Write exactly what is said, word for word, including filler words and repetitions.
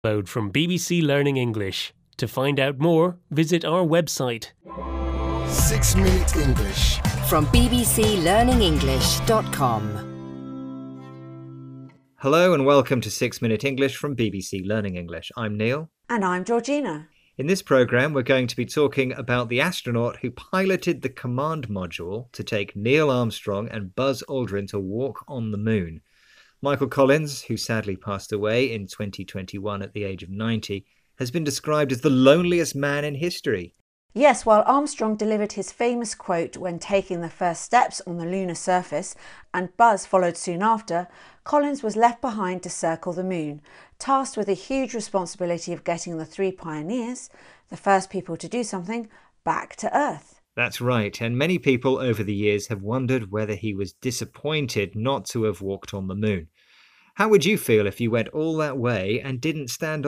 Load from B B C Learning English. To find out more, visit our website. Six Minute English from b b c learning english dot com. Hello and welcome to Six Minute English from B B C Learning English. I'm Neil. And I'm Georgina. In this programme, we're going to be talking about the astronaut who piloted the Command Module to take Neil Armstrong and Buzz Aldrin to walk on the moon. Michael Collins, who sadly passed away in twenty twenty-one at the age of ninety, has been described as the loneliest man in history. Yes, while Armstrong delivered his famous quote when taking the first steps on the lunar surface, and Buzz followed soon after, Collins was left behind to circle the moon, tasked with the huge responsibility of getting the three pioneers, the first people to do something, back to Earth. That's right, and many people over the years have wondered whether he was disappointed not to have walked on the moon. How would you feel if you went all that way and didn't stand